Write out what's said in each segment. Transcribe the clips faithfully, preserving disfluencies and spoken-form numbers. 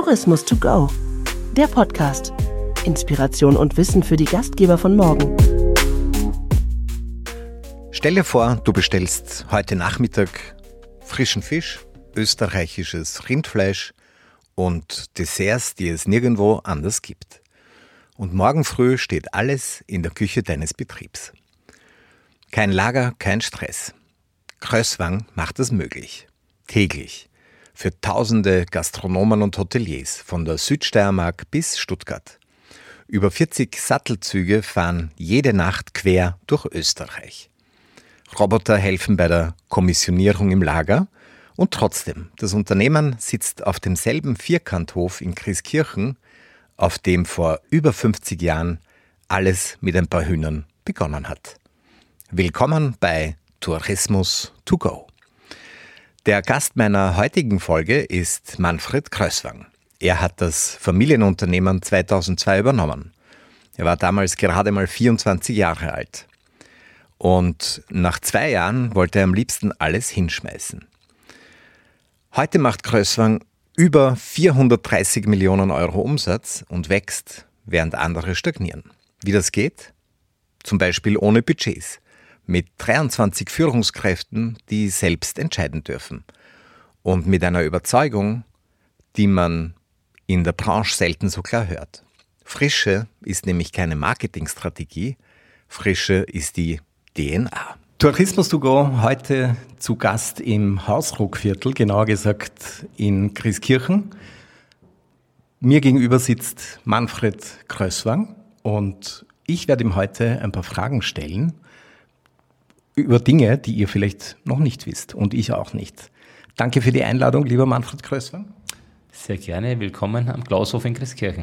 Tourismus to go, der Podcast. Inspiration und Wissen für die Gastgeber von morgen. Stell dir vor, du bestellst heute Nachmittag frischen Fisch, österreichisches Rindfleisch und Desserts, die es nirgendwo anders gibt. Und morgen früh steht alles in der Küche deines Betriebs. Kein Lager, kein Stress. Kröswang macht es möglich. Täglich. Für tausende Gastronomen und Hoteliers von der Südsteiermark bis Stuttgart. Über vierzig Sattelzüge fahren jede Nacht quer durch Österreich. Roboter helfen bei der Kommissionierung im Lager und trotzdem, das Unternehmen sitzt auf demselben Vierkanthof in Christkirchen, auf dem vor über fünfzig Jahren alles mit ein paar Hühnern begonnen hat. Willkommen bei Tourismus to go. Der Gast meiner heutigen Folge ist Manfred Kröswang. Er hat das Familienunternehmen zweitausendzwei übernommen. Er war damals gerade mal vierundzwanzig Jahre alt. Und nach zwei Jahren wollte er am liebsten alles hinschmeißen. Heute macht Kröswang über vierhundertdreißig Millionen Euro Umsatz und wächst, während andere stagnieren. Wie das geht? Zum Beispiel ohne Budgets. Mit dreiundzwanzig Führungskräften, die selbst entscheiden dürfen. Und mit einer Überzeugung, die man in der Branche selten so klar hört. Frische ist nämlich keine Marketingstrategie, Frische ist die D N A. Tourismus to go, heute zu Gast im Hausruckviertel, genauer gesagt in Christkirchen. Mir gegenüber sitzt Manfred Kröswang und ich werde ihm heute ein paar Fragen stellen über Dinge, die ihr vielleicht noch nicht wisst und ich auch nicht. Danke für die Einladung, lieber Manfred Kröswang. Sehr gerne, willkommen am Klaushof in Christkirchen.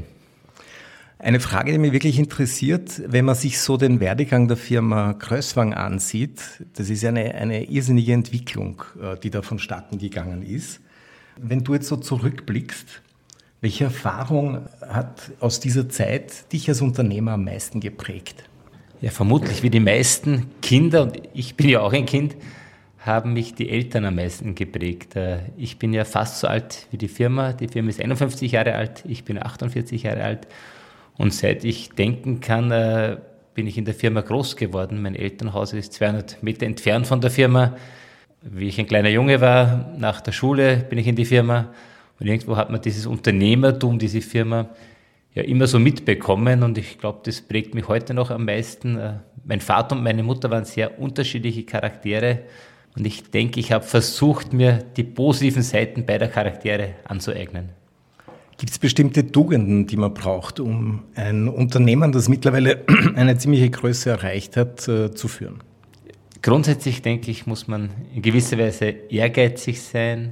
Eine Frage, die mich wirklich interessiert, wenn man sich so den Werdegang der Firma Kröswang ansieht, das ist eine, eine irrsinnige Entwicklung, die da vonstatten gegangen ist. Wenn du jetzt so zurückblickst, welche Erfahrung hat aus dieser Zeit dich als Unternehmer am meisten geprägt? Ja, vermutlich wie die meisten Kinder, und ich bin ja auch ein Kind, haben mich die Eltern am meisten geprägt. Ich bin ja fast so alt wie die Firma. Die Firma ist einundfünfzig Jahre alt, ich bin achtundvierzig Jahre alt. Und seit ich denken kann, bin ich in der Firma groß geworden. Mein Elternhaus ist zweihundert Meter entfernt von der Firma. Wie ich ein kleiner Junge war, nach der Schule bin ich in die Firma. Und irgendwo hat man dieses Unternehmertum, diese Firma, ja immer so mitbekommen. Und ich glaube, das prägt mich heute noch am meisten. Mein Vater und meine Mutter waren sehr unterschiedliche Charaktere. Und ich denke, ich habe versucht, mir die positiven Seiten beider Charaktere anzueignen. Gibt es bestimmte Tugenden, die man braucht, um ein Unternehmen, das mittlerweile eine ziemliche Größe erreicht hat, äh, zu führen? Grundsätzlich, denke ich, muss man in gewisser Weise ehrgeizig sein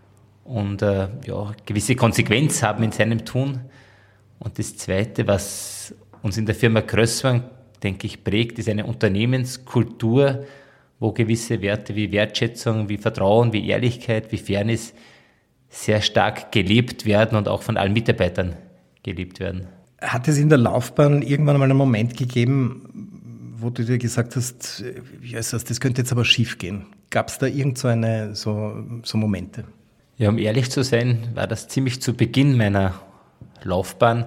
und äh, ja, gewisse Konsequenz haben in seinem Tun. Und das Zweite, was uns in der Firma Kröswang, denke ich, prägt, ist eine Unternehmenskultur, wo gewisse Werte wie Wertschätzung, wie Vertrauen, wie Ehrlichkeit, wie Fairness sehr stark gelebt werden und auch von allen Mitarbeitern gelebt werden. Hat es in der Laufbahn irgendwann mal einen Moment gegeben, wo du dir gesagt hast, Jesus, das könnte jetzt aber schief gehen? Gab es da irgend so, eine, so, so Momente? Ja, um ehrlich zu sein, war das ziemlich zu Beginn meiner Laufbahn.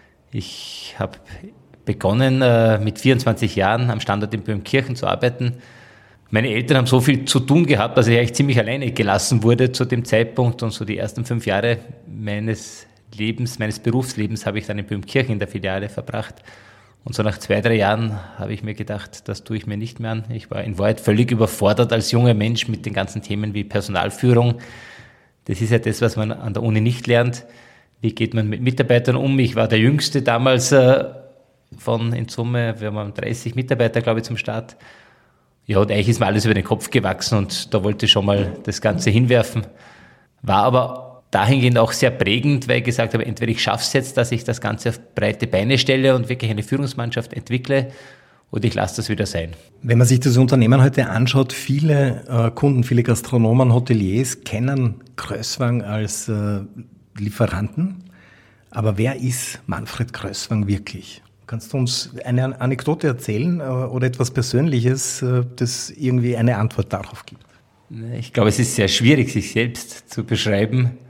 Ich habe begonnen, äh, mit vierundzwanzig Jahren am Standort in Böhmkirchen zu arbeiten. Meine Eltern haben so viel zu tun gehabt, dass ich eigentlich ziemlich alleine gelassen wurde zu dem Zeitpunkt. Und so die ersten fünf Jahre meines Lebens, meines Berufslebens habe ich dann in Böhmkirchen in der Filiale verbracht. Und so nach zwei, drei Jahren habe ich mir gedacht, das tue ich mir nicht mehr an. Ich war in Wahrheit völlig überfordert als junger Mensch mit den ganzen Themen wie Personalführung. Das ist ja das, was man an der Uni nicht lernt. Wie geht man mit Mitarbeitern um? Ich war der Jüngste damals äh, von in Summe, wir haben dreißig Mitarbeiter, glaube ich, zum Start. Ja, und eigentlich ist mir alles über den Kopf gewachsen und da wollte ich schon mal das Ganze hinwerfen. War aber dahingehend auch sehr prägend, weil ich gesagt habe, entweder ich schaffe es jetzt, dass ich das Ganze auf breite Beine stelle und wirklich eine Führungsmannschaft entwickle, oder ich lasse das wieder sein. Wenn man sich das Unternehmen heute anschaut, viele äh, Kunden, viele Gastronomen, Hoteliers kennen Kröswang als äh, Lieferanten. Aber wer ist Manfred Kröswang wirklich? Kannst du uns eine Anekdote erzählen oder etwas Persönliches, das irgendwie eine Antwort darauf gibt? Ich glaube, es ist sehr schwierig, sich selbst zu beschreiben.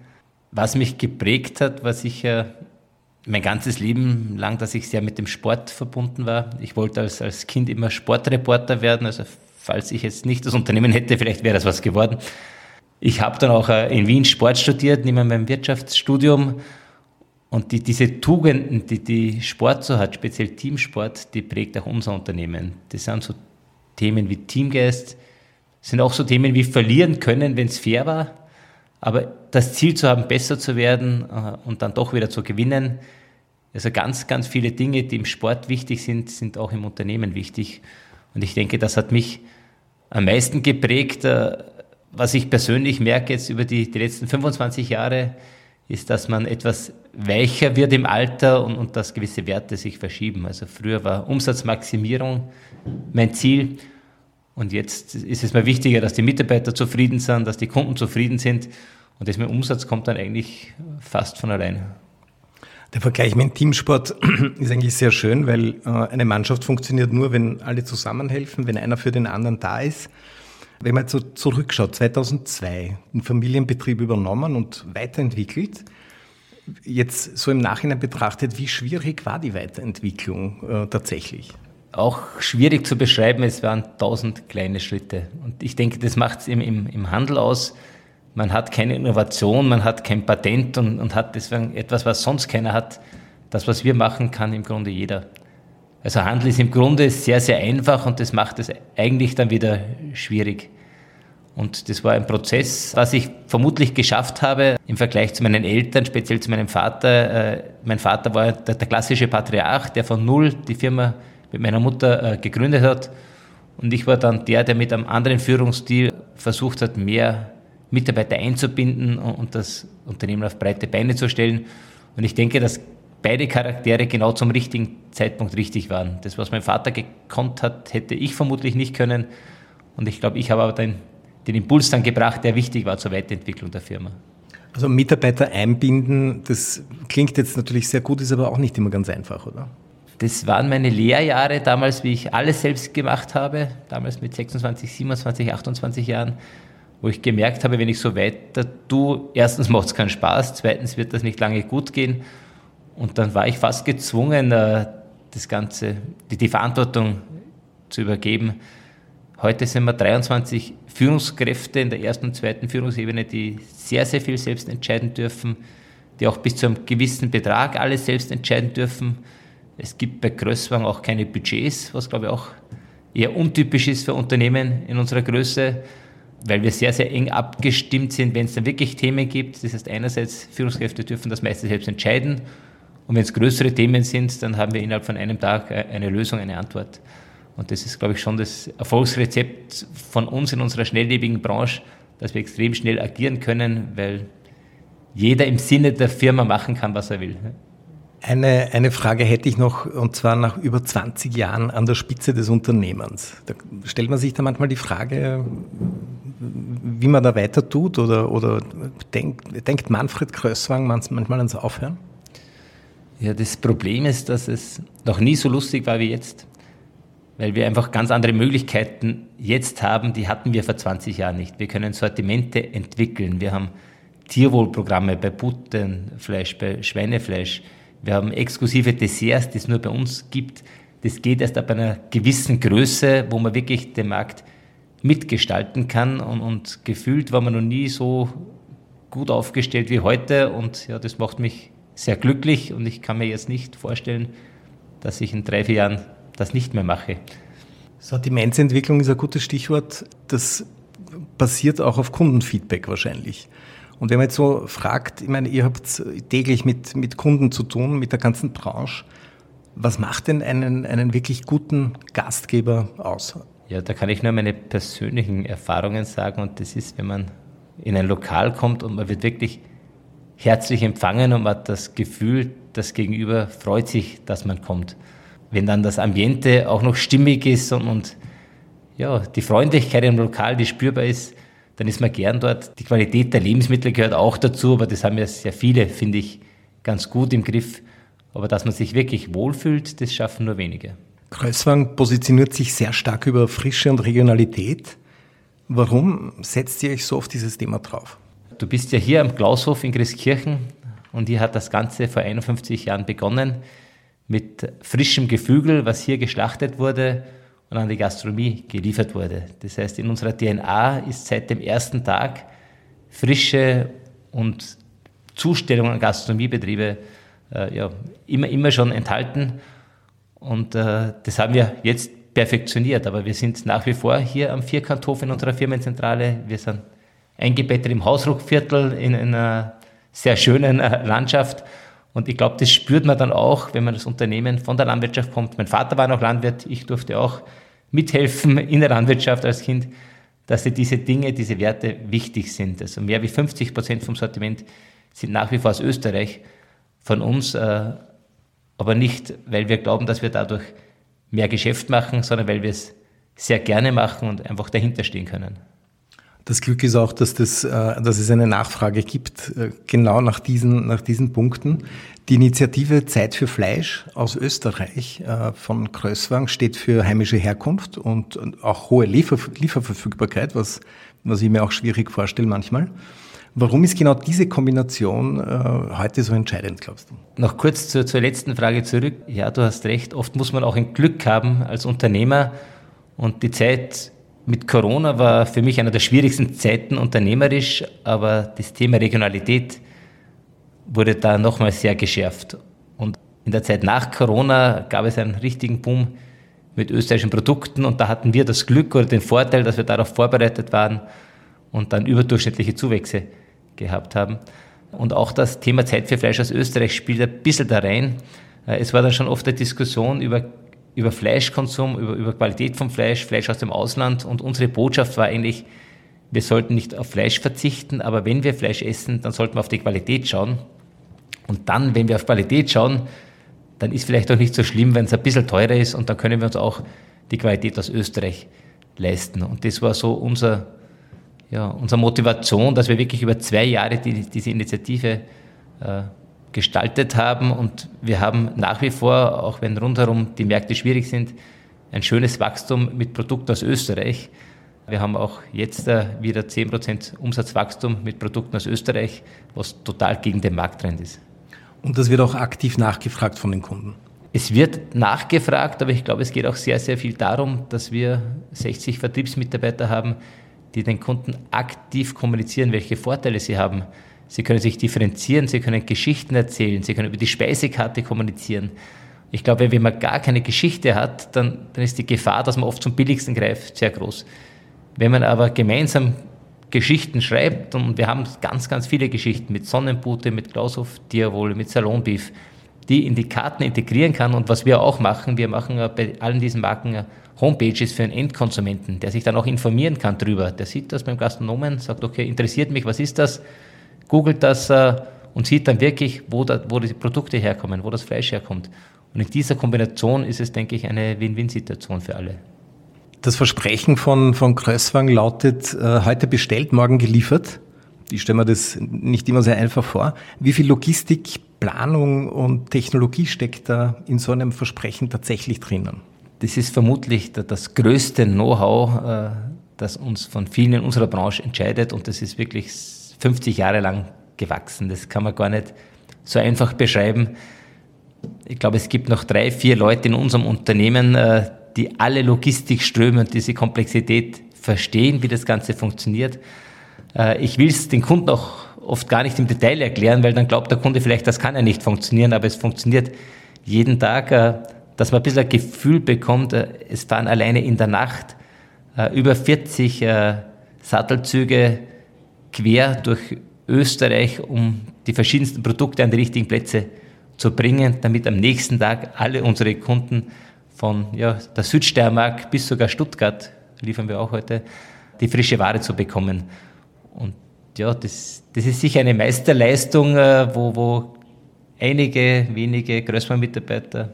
Was mich geprägt hat, war sicher mein ganzes Leben lang, dass ich sehr mit dem Sport verbunden war. Ich wollte als, als Kind immer Sportreporter werden, also falls ich jetzt nicht das Unternehmen hätte, vielleicht wäre das was geworden. Ich habe dann auch in Wien Sport studiert, neben meinem Wirtschaftsstudium. Und die, diese Tugenden, die, die Sport so hat, speziell Teamsport, die prägt auch unser Unternehmen. Das sind so Themen wie Teamgeist, sind auch so Themen wie verlieren können, wenn es fair war. Aber das Ziel zu haben, besser zu werden und dann doch wieder zu gewinnen, also ganz, ganz viele Dinge, die im Sport wichtig sind, sind auch im Unternehmen wichtig. Und ich denke, das hat mich am meisten geprägt. Was ich persönlich merke jetzt über die, die letzten fünfundzwanzig Jahre, ist, dass man etwas weicher wird im Alter und, und dass gewisse Werte sich verschieben. Also früher war Umsatzmaximierung mein Ziel und jetzt ist es mir wichtiger, dass die Mitarbeiter zufrieden sind, dass die Kunden zufrieden sind und das mit Umsatz kommt dann eigentlich fast von alleine. Der Vergleich mit dem Teamsport ist eigentlich sehr schön, weil eine Mannschaft funktioniert nur, wenn alle zusammenhelfen, wenn einer für den anderen da ist. Wenn man jetzt so zurückschaut, zweitausendzwei, einen Familienbetrieb übernommen und weiterentwickelt, jetzt so im Nachhinein betrachtet, wie schwierig war die Weiterentwicklung äh, tatsächlich? Auch schwierig zu beschreiben, es waren tausend kleine Schritte. Und ich denke, das macht es im, im, im Handel aus. Man hat keine Innovation, man hat kein Patent und, und hat deswegen etwas, was sonst keiner hat. Das, was wir machen, kann im Grunde jeder. Also Handel ist im Grunde sehr, sehr einfach und das macht es eigentlich dann wieder schwierig. Und das war ein Prozess, was ich vermutlich geschafft habe im Vergleich zu meinen Eltern, speziell zu meinem Vater. Mein Vater war der, der klassische Patriarch, der von null die Firma mit meiner Mutter gegründet hat. Und ich war dann der, der mit einem anderen Führungsstil versucht hat, mehr Mitarbeiter einzubinden und das Unternehmen auf breite Beine zu stellen. Und ich denke, dass beide Charaktere genau zum richtigen Zeitpunkt richtig waren. Das, was mein Vater gekonnt hat, hätte ich vermutlich nicht können. Und ich glaube, ich habe aber den, den Impuls dann gebracht, der wichtig war zur Weiterentwicklung der Firma. Also Mitarbeiter einbinden, das klingt jetzt natürlich sehr gut, ist aber auch nicht immer ganz einfach, oder? Das waren meine Lehrjahre damals, wie ich alles selbst gemacht habe, damals mit sechsundzwanzig, siebenundzwanzig, achtundzwanzig Jahren, wo ich gemerkt habe, wenn ich so weiter tue, erstens macht es keinen Spaß, zweitens wird das nicht lange gut gehen. Und dann war ich fast gezwungen, das Ganze, die, die Verantwortung zu übergeben. Heute sind wir dreiundzwanzig Führungskräfte in der ersten und zweiten Führungsebene, die sehr, sehr viel selbst entscheiden dürfen, die auch bis zu einem gewissen Betrag alles selbst entscheiden dürfen. Es gibt bei Crösswang auch keine Budgets, was glaube ich auch eher untypisch ist für Unternehmen in unserer Größe, weil wir sehr, sehr eng abgestimmt sind, wenn es dann wirklich Themen gibt. Das heißt, einerseits Führungskräfte dürfen das meiste selbst entscheiden. Und wenn es größere Themen sind, dann haben wir innerhalb von einem Tag eine Lösung, eine Antwort. Und das ist, glaube ich, schon das Erfolgsrezept von uns in unserer schnelllebigen Branche, dass wir extrem schnell agieren können, weil jeder im Sinne der Firma machen kann, was er will. Eine, eine Frage hätte ich noch, und zwar nach über zwanzig Jahren an der Spitze des Unternehmens. Da stellt man sich da manchmal die Frage, wie man da weiter tut, oder, oder denkt, denkt Manfred Crösswang manchmal ans Aufhören? Ja, das Problem ist, dass es noch nie so lustig war wie jetzt, weil wir einfach ganz andere Möglichkeiten jetzt haben, die hatten wir vor zwanzig Jahren nicht. Wir können Sortimente entwickeln, wir haben Tierwohlprogramme bei Puttenfleisch, bei Schweinefleisch, wir haben exklusive Desserts, die es nur bei uns gibt. Das geht erst ab einer gewissen Größe, wo man wirklich den Markt mitgestalten kann und, und gefühlt war man noch nie so gut aufgestellt wie heute und ja, das macht mich sehr glücklich und ich kann mir jetzt nicht vorstellen, dass ich in drei, vier Jahren das nicht mehr mache. Sortimentsentwicklung ist ein gutes Stichwort. Das basiert auch auf Kundenfeedback wahrscheinlich. Und wenn man jetzt so fragt, ich meine, ihr habt täglich mit, mit Kunden zu tun, mit der ganzen Branche. Was macht denn einen, einen wirklich guten Gastgeber aus? Ja, da kann ich nur meine persönlichen Erfahrungen sagen und das ist, wenn man in ein Lokal kommt und man wird wirklich herzlich empfangen und man hat das Gefühl, das Gegenüber freut sich, dass man kommt. Wenn dann das Ambiente auch noch stimmig ist und, und ja, die Freundlichkeit im Lokal, die spürbar ist, dann ist man gern dort. Die Qualität der Lebensmittel gehört auch dazu, aber das haben ja sehr viele, finde ich, ganz gut im Griff. Aber dass man sich wirklich wohlfühlt, das schaffen nur wenige. Crösswang positioniert sich sehr stark über Frische und Regionalität. Warum setzt ihr euch so auf dieses Thema drauf? Du bist ja hier am Klaushof in Grieskirchen und hier hat das Ganze vor einundfünfzig Jahren begonnen mit frischem Geflügel, was hier geschlachtet wurde und an die Gastronomie geliefert wurde. Das heißt, in unserer D N A ist seit dem ersten Tag Frische und Zustellung an Gastronomiebetriebe äh, ja, immer, immer schon enthalten. Und äh, das haben wir jetzt perfektioniert. Aber wir sind nach wie vor hier am Vierkanthof in unserer Firmenzentrale. Wir sind eingebettet im Hausruckviertel in, in einer sehr schönen äh, Landschaft. Und ich glaube, das spürt man dann auch, wenn man das Unternehmen von der Landwirtschaft kommt. Mein Vater war noch Landwirt, ich durfte auch mithelfen in der Landwirtschaft als Kind, dass diese Dinge, diese Werte wichtig sind. Also mehr wie fünfzig Prozent vom Sortiment sind nach wie vor aus Österreich von uns, äh, aber nicht, weil wir glauben, dass wir dadurch mehr Geschäft machen, sondern weil wir es sehr gerne machen und einfach dahinter stehen können. Das Glück ist auch, dass, das, dass es eine Nachfrage gibt, genau nach diesen, nach diesen Punkten. Die Initiative Zeit für Fleisch aus Österreich von Kröswang steht für heimische Herkunft und auch hohe Liefer, Lieferverfügbarkeit, was, was ich mir auch schwierig vorstelle manchmal. Warum ist genau diese Kombination äh, heute so entscheidend, glaubst du? Noch kurz zur, zur letzten Frage zurück. Ja, du hast recht. Oft muss man auch ein Glück haben als Unternehmer. Und die Zeit mit Corona war für mich einer der schwierigsten Zeiten unternehmerisch. Aber das Thema Regionalität wurde da nochmal sehr geschärft. Und in der Zeit nach Corona gab es einen richtigen Boom mit österreichischen Produkten. Und da hatten wir das Glück oder den Vorteil, dass wir darauf vorbereitet waren und dann überdurchschnittliche Zuwächse gehabt haben. Und auch das Thema Zeit für Fleisch aus Österreich spielt ein bisschen da rein. Es war dann schon oft eine Diskussion über, über Fleischkonsum, über, über Qualität vom Fleisch, Fleisch aus dem Ausland. Und unsere Botschaft war eigentlich, wir sollten nicht auf Fleisch verzichten, aber wenn wir Fleisch essen, dann sollten wir auf die Qualität schauen. Und dann, wenn wir auf Qualität schauen, dann ist vielleicht auch nicht so schlimm, wenn es ein bisschen teurer ist und dann können wir uns auch die Qualität aus Österreich leisten. Und das war so unser Ja, unsere Motivation, dass wir wirklich über zwei Jahre die, diese Initiative äh, gestaltet haben und wir haben nach wie vor, auch wenn rundherum die Märkte schwierig sind, ein schönes Wachstum mit Produkten aus Österreich. Wir haben auch jetzt äh, wieder zehn Prozent Umsatzwachstum mit Produkten aus Österreich, was total gegen den Markttrend ist. Und das wird auch aktiv nachgefragt von den Kunden? Es wird nachgefragt, aber ich glaube, es geht auch sehr, sehr viel darum, dass wir sechzig Vertriebsmitarbeiter haben, die den Kunden aktiv kommunizieren, welche Vorteile sie haben. Sie können sich differenzieren, sie können Geschichten erzählen, sie können über die Speisekarte kommunizieren. Ich glaube, wenn man gar keine Geschichte hat, dann, dann ist die Gefahr, dass man oft zum Billigsten greift, sehr groß. Wenn man aber gemeinsam Geschichten schreibt, und wir haben ganz, ganz viele Geschichten mit Sonnenbute, mit Klaushof Tierwohl, mit Salonbeef, die in die Karten integrieren kann. Und was wir auch machen, wir machen bei allen diesen Marken Homepages für einen Endkonsumenten, der sich dann auch informieren kann drüber. Der sieht das beim Gastronomen, sagt, okay, interessiert mich, was ist das? Googelt das äh, und sieht dann wirklich, wo, da, wo die Produkte herkommen, wo das Fleisch herkommt. Und in dieser Kombination ist es, denke ich, eine Win-Win-Situation für alle. Das Versprechen von, von Kröswang lautet, äh, heute bestellt, morgen geliefert. Ich stelle mir das nicht immer sehr einfach vor. Wie viel Logistik, Planung und Technologie steckt da in so einem Versprechen tatsächlich drinnen? Das ist vermutlich das größte Know-how, das uns von vielen in unserer Branche entscheidet und das ist wirklich fünfzig Jahre lang gewachsen. Das kann man gar nicht so einfach beschreiben. Ich glaube, es gibt noch drei, vier Leute in unserem Unternehmen, die alle Logistikströme und diese Komplexität verstehen, wie das Ganze funktioniert. Ich will es den Kunden auch oft gar nicht im Detail erklären, weil dann glaubt der Kunde vielleicht, das kann ja nicht funktionieren, aber es funktioniert jeden Tag, dass man ein bisschen ein Gefühl bekommt, es fahren alleine in der Nacht über vierzig Sattelzüge quer durch Österreich, um die verschiedensten Produkte an die richtigen Plätze zu bringen, damit am nächsten Tag alle unsere Kunden von ja, der Südsteiermark bis sogar Stuttgart, liefern wir auch heute, die frische Ware zu bekommen. Und ja, das, das ist sicher eine Meisterleistung, wo, wo einige wenige Kröswang-Mitarbeiter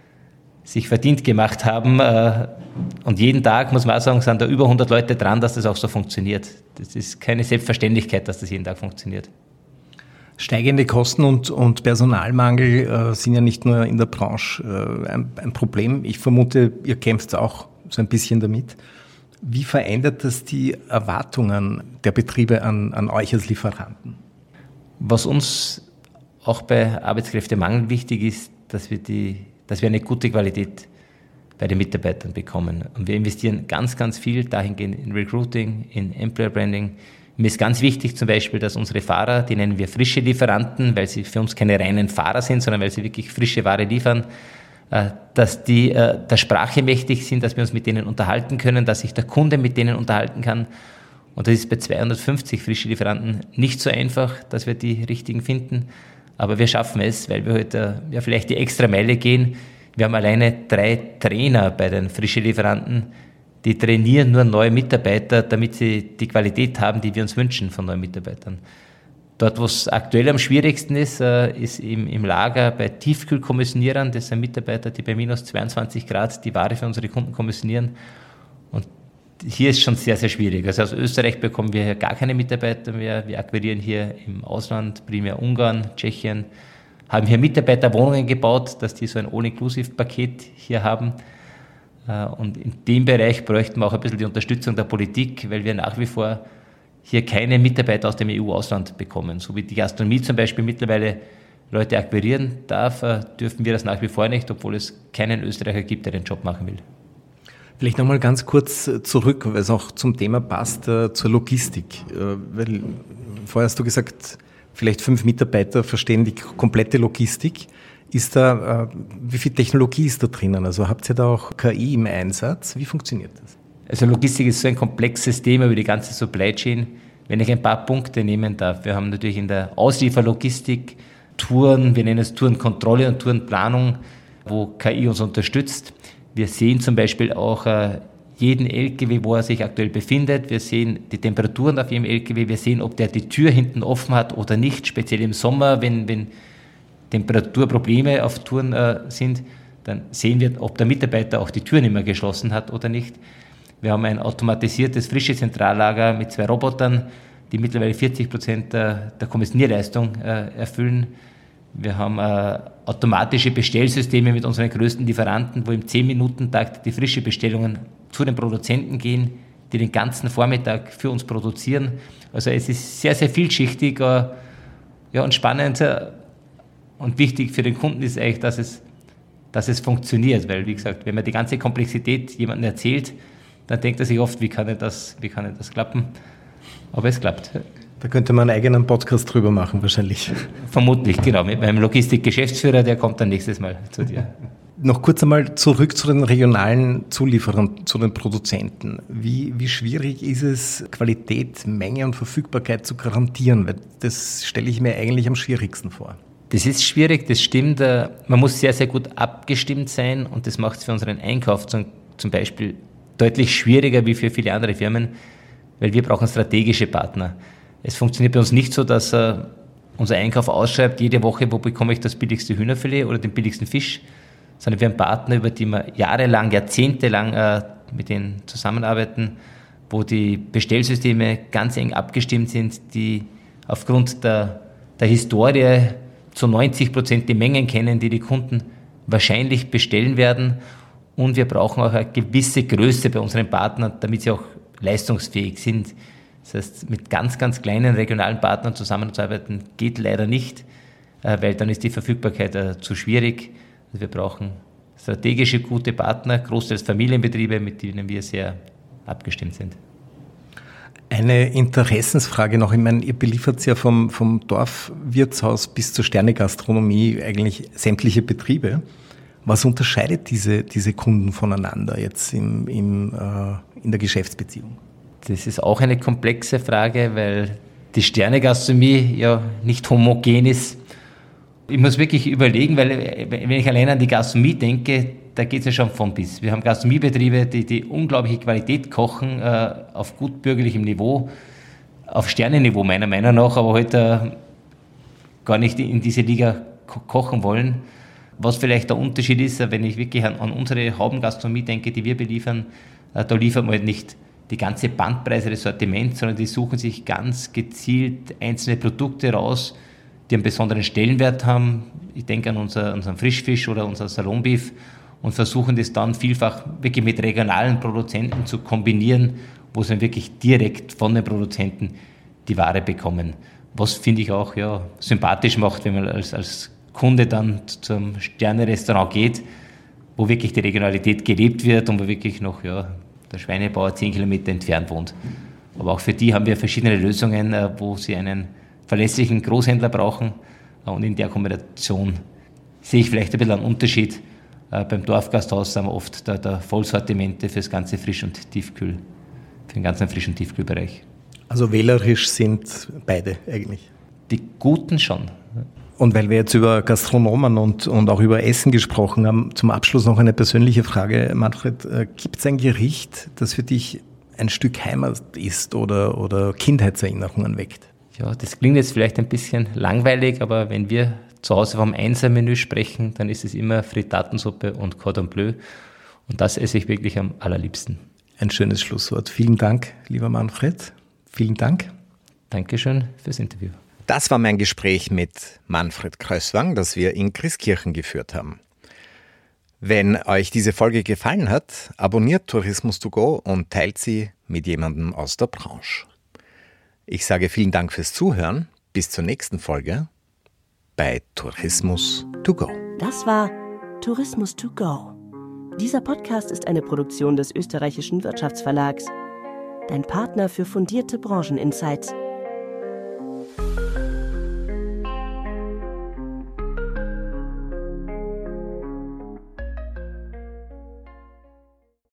sich verdient gemacht haben. Und jeden Tag, muss man auch sagen, sind da über hundert Leute dran, dass das auch so funktioniert. Das ist keine Selbstverständlichkeit, dass das jeden Tag funktioniert. Steigende Kosten und, und Personalmangel äh, sind ja nicht nur in der Branche äh, ein, ein Problem. Ich vermute, ihr kämpft auch so ein bisschen damit. Wie verändert das die Erwartungen der Betriebe an, an euch als Lieferanten? Was uns auch bei Arbeitskräftemangel wichtig ist, dass wir, die, dass wir eine gute Qualität bei den Mitarbeitern bekommen. Und wir investieren ganz, ganz viel dahingehend in Recruiting, in Employer Branding. Mir ist ganz wichtig zum Beispiel, dass unsere Fahrer, die nennen wir frische Lieferanten, weil sie für uns keine reinen Fahrer sind, sondern weil sie wirklich frische Ware liefern, dass die der Sprache mächtig sind, dass wir uns mit denen unterhalten können, dass sich der Kunde mit denen unterhalten kann. Und das ist bei zweihundertfünfzig frische Lieferanten nicht so einfach, dass wir die richtigen finden. Aber wir schaffen es, weil wir heute ja, vielleicht die extra Meile gehen. Wir haben alleine drei Trainer bei den frischen Lieferanten, die trainieren nur neue Mitarbeiter, damit sie die Qualität haben, die wir uns wünschen von neuen Mitarbeitern. Dort, wo es aktuell am schwierigsten ist, ist im, im Lager bei Tiefkühlkommissionierern. Das sind Mitarbeiter, die bei minus zweiundzwanzig Grad die Ware für unsere Kunden kommissionieren. Und hier ist schon sehr, sehr schwierig. Also aus Österreich bekommen wir hier gar keine Mitarbeiter mehr. Wir akquirieren hier im Ausland, primär Ungarn, Tschechien, haben hier Mitarbeiterwohnungen gebaut, dass die so ein All-Inclusive-Paket hier haben. Und in dem Bereich bräuchten wir auch ein bisschen die Unterstützung der Politik, weil wir nach wie vor hier keine Mitarbeiter aus dem E U-Ausland bekommen. So wie die Gastronomie zum Beispiel mittlerweile Leute akquirieren darf, dürfen wir das nach wie vor nicht, obwohl es keinen Österreicher gibt, der den Job machen will. Vielleicht nochmal ganz kurz zurück, weil es auch zum Thema passt, äh, zur Logistik. Äh, weil vorher hast du gesagt, vielleicht fünf Mitarbeiter verstehen die komplette Logistik. Ist da, äh, wie viel Technologie ist da drinnen? Also habt ihr da auch K I im Einsatz? Wie funktioniert das? Also Logistik ist so ein komplexes Thema über die ganze Supply Chain. Wenn ich ein paar Punkte nehmen darf, wir haben natürlich in der Auslieferlogistik Touren, wir nennen es Tourenkontrolle und Tourenplanung, wo K I uns unterstützt. Wir sehen zum Beispiel auch äh, jeden L K W, wo er sich aktuell befindet. Wir sehen die Temperaturen auf jedem L K W. Wir sehen, ob der die Tür hinten offen hat oder nicht, speziell im Sommer, wenn, wenn Temperaturprobleme auf Touren äh, sind. Dann sehen wir, ob der Mitarbeiter auch die Türen immer geschlossen hat oder nicht. Wir haben ein automatisiertes frische Zentrallager mit zwei Robotern, die mittlerweile vierzig Prozent der, der Kommissionierleistung äh, erfüllen. Wir haben äh, automatische Bestellsysteme mit unseren größten Lieferanten, wo im zehn-Minuten-Takt die frische Bestellungen zu den Produzenten gehen, die den ganzen Vormittag für uns produzieren. Also es ist sehr, sehr vielschichtig äh, ja, und spannend äh, und wichtig für den Kunden ist eigentlich, dass es, dass es funktioniert, weil wie gesagt, wenn man die ganze Komplexität jemandem erzählt, dann denkt er sich oft, wie kann denn das, wie kann denn das klappen? Aber es klappt. Da könnte man einen eigenen Podcast drüber machen, wahrscheinlich. Vermutlich, genau. Mit meinem Logistikgeschäftsführer, der kommt dann nächstes Mal zu dir. Noch kurz einmal zurück zu den regionalen Zulieferern, zu den Produzenten. Wie, wie schwierig ist es, Qualität, Menge und Verfügbarkeit zu garantieren? Weil das stelle ich mir eigentlich am schwierigsten vor. Das ist schwierig, das stimmt. Man muss sehr, sehr gut abgestimmt sein und das macht es für unseren Einkauf zum, zum Beispiel deutlich schwieriger wie für viele andere Firmen, weil wir brauchen strategische Partner. Es funktioniert bei uns nicht so, dass uh, unser Einkauf ausschreibt, jede Woche, wo bekomme ich das billigste Hühnerfilet oder den billigsten Fisch, sondern wir haben Partner, über die wir jahrelang, jahrzehntelang uh, mit denen zusammenarbeiten, wo die Bestellsysteme ganz eng abgestimmt sind, die aufgrund der, der Historie zu neunzig Prozent die Mengen kennen, die die Kunden wahrscheinlich bestellen werden. Und wir brauchen auch eine gewisse Größe bei unseren Partnern, damit sie auch leistungsfähig sind. Das heißt, mit ganz, ganz kleinen regionalen Partnern zusammenzuarbeiten geht leider nicht, weil dann ist die Verfügbarkeit zu schwierig. Also wir brauchen strategische, gute Partner, großteils Familienbetriebe, mit denen wir sehr abgestimmt sind. Eine Interessensfrage noch. Ich meine, ihr beliefert ja vom, vom Dorfwirtshaus bis zur Sternegastronomie eigentlich sämtliche Betriebe. Was unterscheidet diese, diese Kunden voneinander jetzt im, im, äh, in der Geschäftsbeziehung? Das ist auch eine komplexe Frage, weil die Sternegastronomie ja nicht homogen ist. Ich muss wirklich überlegen, weil wenn ich allein an die Gastronomie denke, da geht es ja schon von bis. Wir haben Gastronomiebetriebe, die, die unglaubliche Qualität kochen, äh, auf gut bürgerlichem Niveau, auf Sternenniveau meiner Meinung nach, aber heute äh, gar nicht in diese Liga ko- kochen wollen. Was vielleicht der Unterschied ist, wenn ich wirklich an, an unsere Haubengastronomie denke, die wir beliefern, äh, da liefern wir halt nicht die ganze Bandbreite des Sortiments, sondern die suchen sich ganz gezielt einzelne Produkte raus, die einen besonderen Stellenwert haben. Ich denke an unser, unseren Frischfisch oder unser Salonbeef und versuchen das dann vielfach wirklich mit regionalen Produzenten zu kombinieren, wo sie dann wirklich direkt von den Produzenten die Ware bekommen. Was finde ich auch ja, sympathisch macht, wenn man als, als Kunde dann zum Sterne-Restaurant geht, wo wirklich die Regionalität gelebt wird und wo wirklich noch ja, der Schweinebauer zehn Kilometer entfernt wohnt. Aber auch für die haben wir verschiedene Lösungen, wo sie einen verlässlichen Großhändler brauchen. Und in der Kombination sehe ich vielleicht ein bisschen einen Unterschied. Beim Dorfgasthaus haben wir oft der, der Vollsortimente für das ganze Frisch- und Tiefkühl, für den ganzen Frisch- und Tiefkühlbereich. Also wählerisch sind beide eigentlich? Die Guten schon. Und weil wir jetzt über Gastronomen und, und auch über Essen gesprochen haben, zum Abschluss noch eine persönliche Frage. Manfred, gibt es ein Gericht, das für dich ein Stück Heimat ist oder, oder Kindheitserinnerungen weckt? Ja, das klingt jetzt vielleicht ein bisschen langweilig, aber wenn wir zu Hause vom Einser-Menü sprechen, dann ist es immer Frittatensuppe und Cordon Bleu. Und das esse ich wirklich am allerliebsten. Ein schönes Schlusswort. Vielen Dank, lieber Manfred. Vielen Dank. Dankeschön fürs Interview. Das war mein Gespräch mit Manfred Krößwang, das wir in Christkirchen geführt haben. Wenn euch diese Folge gefallen hat, abonniert Tourismus to go und teilt sie mit jemandem aus der Branche. Ich sage vielen Dank fürs Zuhören. Bis zur nächsten Folge bei Tourismus to go. Das war Tourismus to go. Dieser Podcast ist eine Produktion des Österreichischen Wirtschaftsverlags. Dein Partner für fundierte Brancheninsights.